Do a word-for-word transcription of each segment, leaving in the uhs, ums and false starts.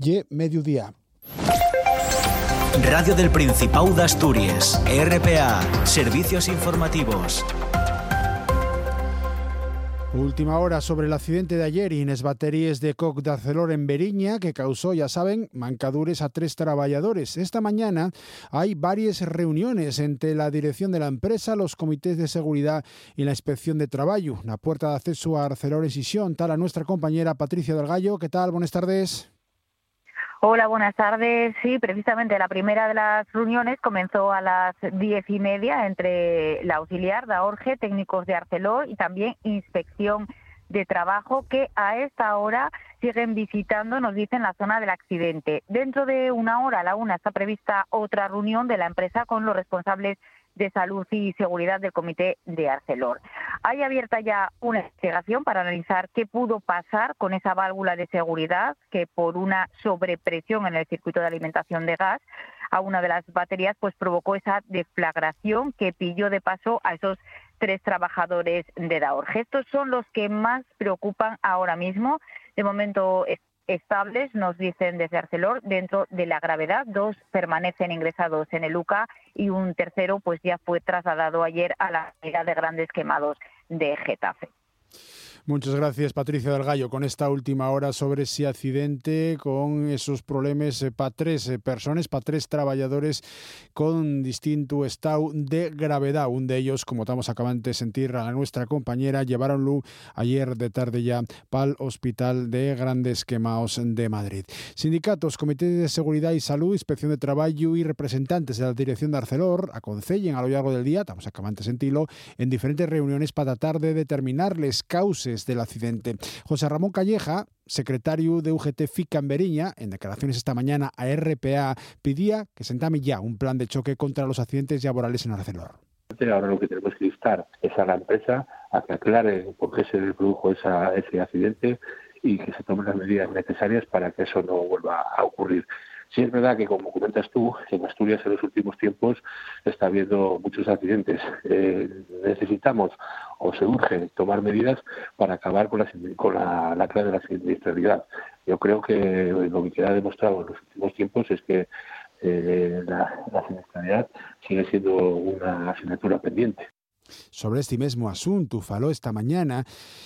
y mediodía. Radio del Principado de Asturias, R P A, Servicios Informativos. Última hora sobre el accidente de ayer en les baterías de coc de Arcelor en Beriña, que causó, ya saben, mancadures a tres trabajadores. Esta mañana hay varias reuniones entre la dirección de la empresa, los comités de seguridad y la inspección de trabajo. La puerta de acceso a Arcelor en Sisión, tal a nuestra compañera Patricia del Gallo. ¿Qué tal? Buenas tardes. Hola, buenas tardes. Sí, precisamente la primera de las reuniones comenzó a las diez y media entre la auxiliar de Orge, técnicos de Arcelor y también inspección de trabajo, que a esta hora siguen visitando, nos dicen, la zona del accidente. Dentro de una hora, a la una, está prevista otra reunión de la empresa con los responsables de salud y seguridad del comité de Arcelor. Hay abierta ya una investigación para analizar qué pudo pasar con esa válvula de seguridad que, por una sobrepresión en el circuito de alimentación de gas a una de las baterías, pues provocó esa deflagración que pilló de paso a esos tres trabajadores de Daorge. Estos son los que más preocupan ahora mismo. De momento estables, nos dicen desde Arcelor, dentro de la gravedad. Dos permanecen ingresados en el U C A y un tercero pues ya fue trasladado ayer a la unidad de grandes quemados de Getafe. Muchas gracias, Patricia del Gallo, con esta última hora sobre ese accidente, con esos problemas eh, para tres eh, personas, para tres trabajadores con distinto estado de gravedad. Un de ellos, como estamos acabando de sentir a nuestra compañera, llevaronlo ayer de tarde ya para el Hospital de Grandes Quemaos de Madrid. Sindicatos, Comités de Seguridad y Salud, Inspección de Trabajo y representantes de la dirección de Arcelor aconsellen a lo largo del día, estamos acabando de sentirlo, en diferentes reuniones para tratar de determinar las causas del accidente. José Ramón Calleja, secretario de U G T FICA en Beriña, en declaraciones esta mañana a R P A, pedía que se entame ya un plan de choque contra los accidentes laborales en Arcelor. Ahora lo que tenemos que instar es a la empresa a que aclare por qué se produjo esa, ese accidente y que se tomen las medidas necesarias para que eso no vuelva a ocurrir. Sí es verdad que, como comentas tú, en Asturias en los últimos tiempos está habiendo muchos accidentes. Eh, necesitamos o se urge tomar medidas para acabar con la, con la lacra de la siniestralidad. Yo creo que lo que queda demostrado en los últimos tiempos es que eh, la, la siniestralidad sigue siendo una asignatura pendiente. Sobre este mismo asunto faló esta mañana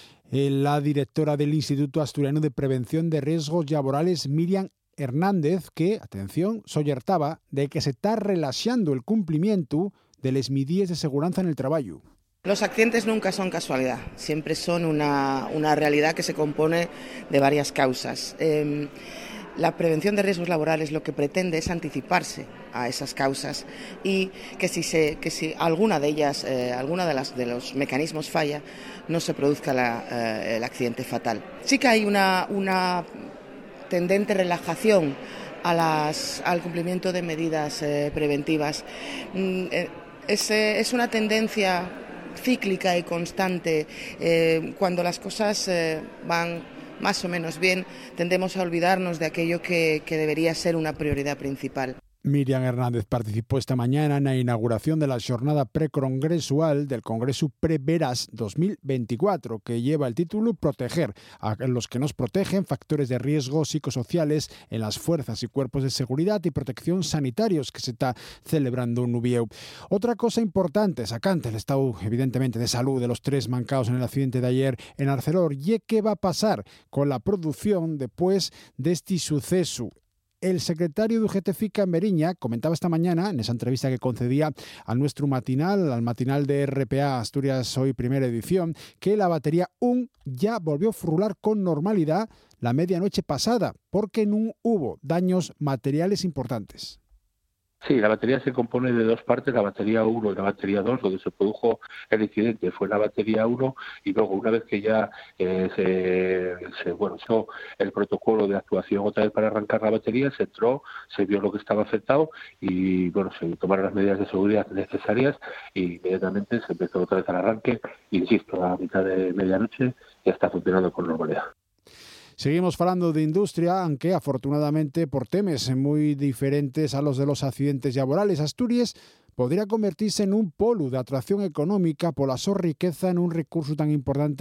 la directora del Instituto Asturiano de Prevención de Riesgos Laborales, Miriam Hernández, que, atención, sollertaba de que se está relaxando el cumplimiento de las medidas de seguridad en el trabajo. Los accidentes nunca son casualidad, siempre son una, una realidad que se compone de varias causas. Eh, la prevención de riesgos laborales lo que pretende es anticiparse a esas causas y que si, se, que si alguna de ellas, eh, alguna de, las, de los mecanismos falla, no se produzca la, eh, el accidente fatal. Sí que hay una... una tendente relajación a las, al cumplimiento de medidas eh, preventivas. Mm, eh, es, eh, es una tendencia cíclica y constante. Eh, cuando las cosas eh, van más o menos bien, tendemos a olvidarnos de aquello que, que debería ser una prioridad principal. Miriam Hernández participó esta mañana en la inauguración de la jornada precongresual del Congreso Preveras dos mil veinticuatro, que lleva el título Proteger a los que nos protegen, factores de riesgo psicosociales en las fuerzas y cuerpos de seguridad y protección sanitarios, que se está celebrando en Nubieu. Otra cosa importante, sacante el estado evidentemente de salud de los tres mancados en el accidente de ayer en Arcelor, y qué va a pasar con la producción después de este suceso. El secretario de U G T FICA en Beriña comentaba esta mañana, en esa entrevista que concedía a nuestro matinal, al matinal de R P A Asturias Hoy Primera Edición, que la batería U N ya volvió a frular con normalidad la medianoche pasada, porque no hubo daños materiales importantes. Sí, la batería se compone de dos partes, la batería uno y la batería dos, donde se produjo el incidente fue la batería uno, y luego una vez que ya eh, se, se bueno, hizo el protocolo de actuación otra vez para arrancar la batería, se entró, se vio lo que estaba afectado y bueno, se tomaron las medidas de seguridad necesarias y inmediatamente se empezó otra vez al arranque. Insisto, a mitad de medianoche ya está funcionando con normalidad. Seguimos falando de industria, aunque afortunadamente por temas muy diferentes a los de los accidentes laborales. Asturias podría convertirse en un polo de atracción económica por la su riqueza en un recurso tan importante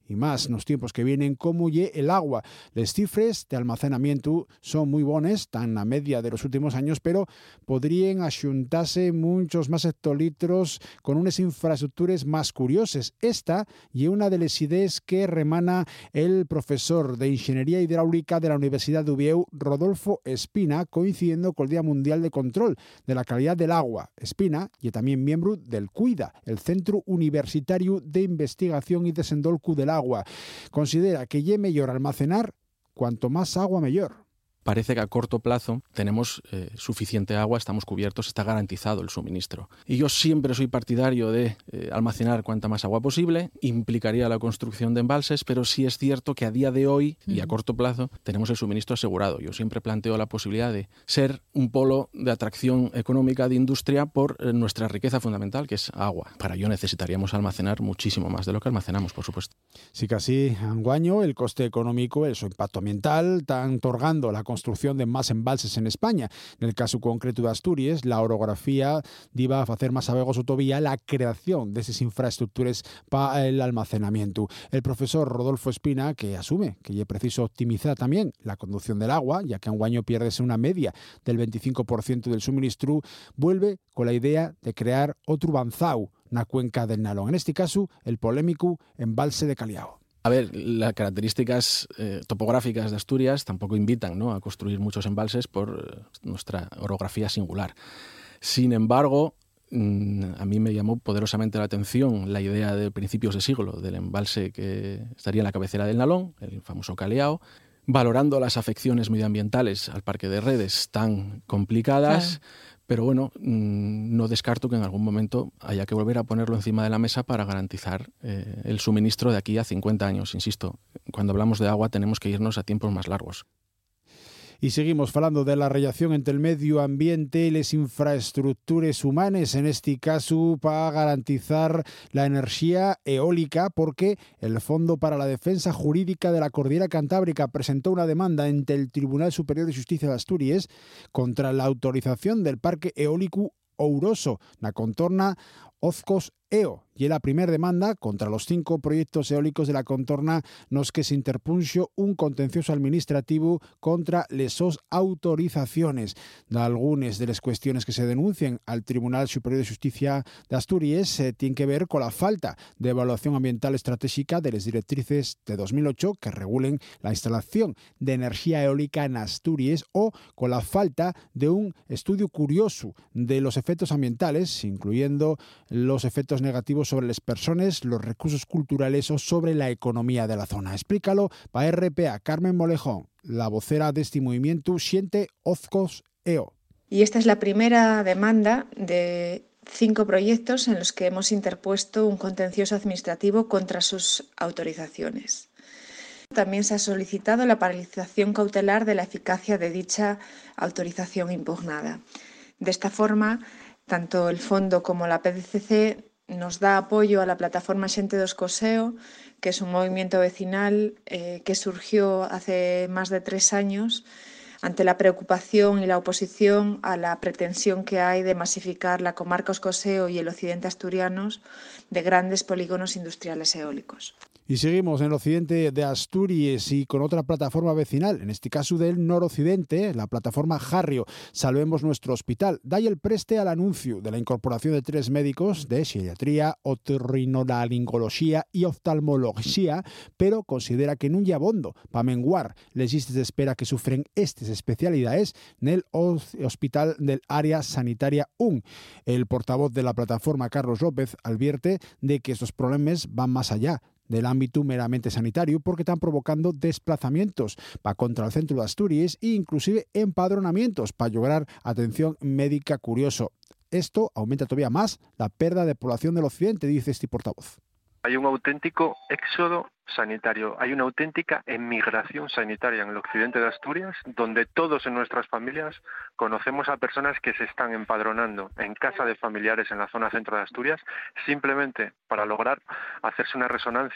y más nos tiempos que vienen como lle el agua. Les cifres de almacenamiento son muy bones, tan a media de los últimos años, pero podrían axuntarse muchos más hectolitros con unas infraestructuras más curiosas. Esta y una de las ideas que remana el profesor de Ingeniería Hidráulica de la Universidad de Uvieu, Rodolfo Espina, coincidiendo con el Día Mundial de Control de la Calidad del Agua. Espina y también miembro del CUIDA, el Centro Universitario de Investigación y Desendolcu del Agua. Agua. Considera que lle mellor almacenar cuanto más agua mellor. Parece que a corto plazo tenemos eh, suficiente agua, estamos cubiertos, está garantizado el suministro. Y yo siempre soy partidario de eh, almacenar cuanta más agua posible, implicaría la construcción de embalses, pero sí es cierto que a día de hoy y a corto plazo tenemos el suministro asegurado. Yo siempre planteo la posibilidad de ser un polo de atracción económica de industria por eh, nuestra riqueza fundamental, que es agua. Para ello necesitaríamos almacenar muchísimo más de lo que almacenamos, por supuesto. Sí, casi anguaño el coste económico, el su impacto ambiental, están otorgando la construcción de más embalses en España. En el caso concreto de Asturias, la orografía iba a hacer más abegoso todavía la creación de esas infraestructuras para el almacenamiento. El profesor Rodolfo Espina, que asume que es preciso optimizar también la conducción del agua, ya que anguaño pierdese una media del veinticinco por ciento del suministro, vuelve con la idea de crear otro banzau en la cuenca del Nalón. En este caso, el polémico embalse de Caliao. A ver, las características eh, topográficas de Asturias tampoco invitan, ¿no?, a construir muchos embalses por eh, nuestra orografía singular. Sin embargo, mmm, a mí me llamó poderosamente la atención la idea de principios de siglo del embalse que estaría en la cabecera del Nalón, el famoso Caleao, valorando las afecciones medioambientales al Parque de Redes tan complicadas. Claro. Pero bueno, no descarto que en algún momento haya que volver a ponerlo encima de la mesa para garantizar eh, el suministro de aquí a cincuenta años. Insisto, cuando hablamos de agua tenemos que irnos a tiempos más largos. Y seguimos hablando de la relación entre el medio ambiente y las infraestructuras humanas, en este caso para garantizar la energía eólica, porque el Fondo para la Defensa Jurídica de la Cordillera Cantábrica presentó una demanda ante el Tribunal Superior de Justicia de Asturias contra la autorización del parque eólico Ouroso, na contorna Ozcos Eo, y la primera demanda contra los cinco proyectos eólicos de la contorna nos que se interpunxo un contencioso administrativo contra les autorizaciones. De algunas de las cuestiones que se denuncian al Tribunal Superior de Justicia de Asturias eh, tienen que ver con la falta de evaluación ambiental estratégica de las directrices de dos mil ocho que regulen la instalación de energía eólica en Asturias, o con la falta de un estudio curioso de los efectos ambientales, incluyendo los efectos negativos sobre las personas, los recursos culturales o sobre la economía de la zona. Explícalo para R P A Carmen Molejón, la vocera de este movimiento Siente Ozcos Eo. Y esta es la primera demanda de cinco proyectos en los que hemos interpuesto un contencioso administrativo contra sus autorizaciones. También se ha solicitado la paralización cautelar de la eficacia de dicha autorización impugnada. De esta forma, tanto el Fondo como la P D C C nos da apoyo a la plataforma Xente dos Coseo, que es un movimiento vecinal eh, que surgió hace más de tres años ante la preocupación y la oposición a la pretensión que hay de masificar la comarca Oscoseo y el occidente asturianos de grandes polígonos industriales eólicos. Y seguimos en el occidente de Asturias y con otra plataforma vecinal, en este caso del noroccidente, la plataforma Jarrio. Salvemos nuestro hospital. Da el preste al anuncio de la incorporación de tres médicos de psiquiatría, otorrinolaringología y oftalmología, pero considera que no hay abondo para menguar les listas de espera que sufren estas especialidades en el hospital del área sanitaria U N. El portavoz de la plataforma, Carlos López, advierte de que estos problemas van más allá del ámbito meramente sanitario, porque están provocando desplazamientos para contra el centro de Asturias e inclusive empadronamientos para lograr atención médica. Curioso. Esto aumenta todavía más la pérdida de población del occidente, dice este portavoz. Hay un auténtico éxodo sanitario, hay una auténtica emigración sanitaria en el occidente de Asturias, donde todos en nuestras familias conocemos a personas que se están empadronando en casa de familiares en la zona centro de Asturias, simplemente para lograr hacerse una resonancia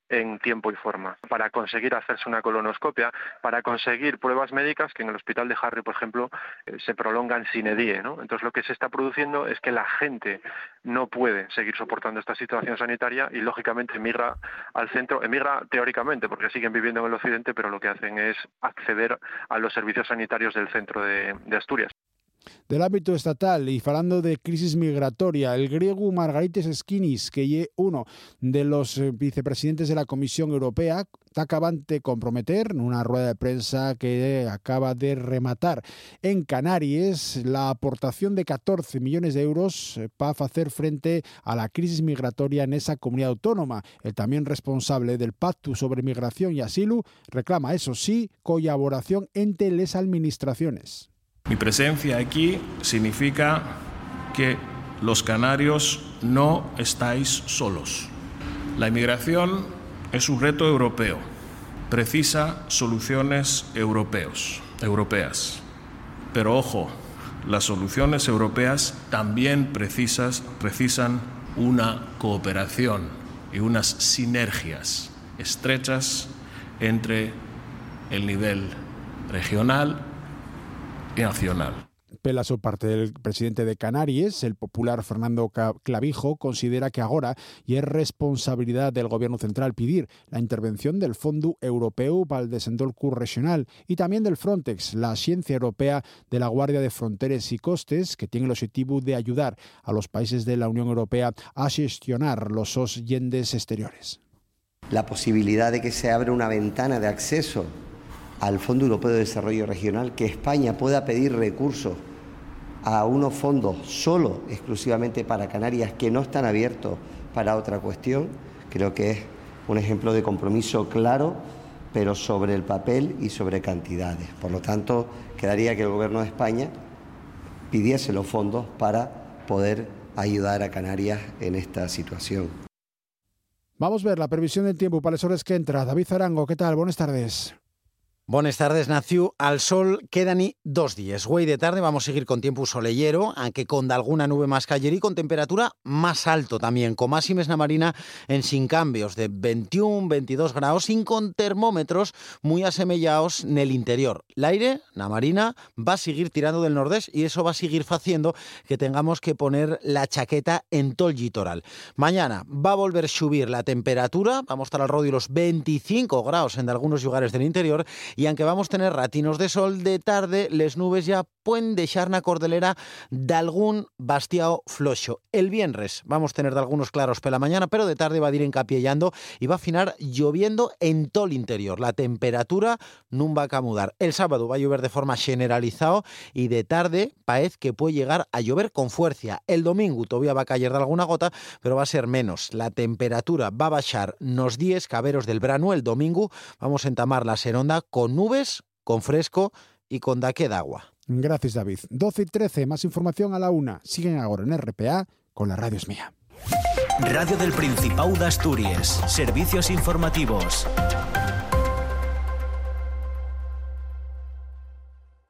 en tiempo y forma, para conseguir hacerse una colonoscopia, para conseguir pruebas médicas que en el hospital de Harry, por ejemplo, eh, se prolongan sine die, ¿no? Entonces lo que se está produciendo es que la gente no puede seguir soportando esta situación sanitaria y lógicamente emigra al centro, emigra teóricamente porque siguen viviendo en el occidente, pero lo que hacen es acceder a los servicios sanitarios del centro de, de Asturias. Del ámbito estatal y falando de crisis migratoria, el griego Margaritis Skinis, que es uno de los vicepresidentes de la Comisión Europea, está acabando de comprometer en una rueda de prensa que acaba de rematar en Canarias la aportación de catorce millones de euros para hacer frente a la crisis migratoria en esa comunidad autónoma. El también responsable del Pacto sobre Migración y Asilo reclama, eso sí, colaboración entre las administraciones. Mi presencia aquí significa que los canarios no estáis solos. La inmigración es un reto europeo, precisa soluciones europeos, europeas. Pero ojo, las soluciones europeas también precisas, precisan una cooperación y unas sinergias estrechas entre el nivel regional nacional. Pelaso parte del presidente de Canarias, el popular Fernando Clavijo, considera que ahora y es responsabilidad del gobierno central pedir la intervención del Fondo Europeo para el Desenvolvimiento Regional y también del Frontex, la agencia europea de la Guardia de Fronteras y Costes, que tiene el objetivo de ayudar a los países de la Unión Europea a gestionar los yendes exteriores. La posibilidad de que se abra una ventana de acceso al Fondo Europeo de Desarrollo Regional, que España pueda pedir recursos a unos fondos solo, exclusivamente para Canarias, que no están abiertos para otra cuestión, creo que es un ejemplo de compromiso claro, pero sobre el papel y sobre cantidades. Por lo tanto, quedaría que el Gobierno de España pidiese los fondos para poder ayudar a Canarias en esta situación. Vamos a ver la previsión del tiempo para las horas que entra. David Zarango, ¿qué tal? Buenas tardes. Buenas tardes, Naciu. Al sol quedan y dos días. Güey de tarde vamos a seguir con tiempo soleyero, aunque con alguna nube más cayer y con temperatura más alto también, con máximas na Marina en sin cambios de veintiún, veintidós grados y con termómetros muy asemellados en el interior. El aire, na Marina, va a seguir tirando del nordés y eso va a seguir haciendo que tengamos que poner la chaqueta en todo el litoral. Mañana va a volver a subir la temperatura, vamos a estar al rodio los veinticinco grados en algunos lugares del interior. Y aunque vamos a tener ratinos de sol de tarde, les nubes ya pueden dejar na cordillera de algún bastiao floxo. El viernes vamos a tener de algunos claros por la mañana, pero de tarde va a ir encapiellando y va a afinar lloviendo en todo el interior. La temperatura no va a mudar. El sábado va a llover de forma generalizada y de tarde parece que puede llegar a llover con fuerza. El domingo todavía va a caer de alguna gota, pero va a ser menos. La temperatura va a bajar nos diez caberos del verano. El domingo vamos a entamar la seronda con nubes, con fresco y con daque d'agua. Gracias, David. doce y trece, más información a la una. Siguen ahora en R P A con la Radio Es Mía. Radio del Principado de Asturias. Servicios informativos.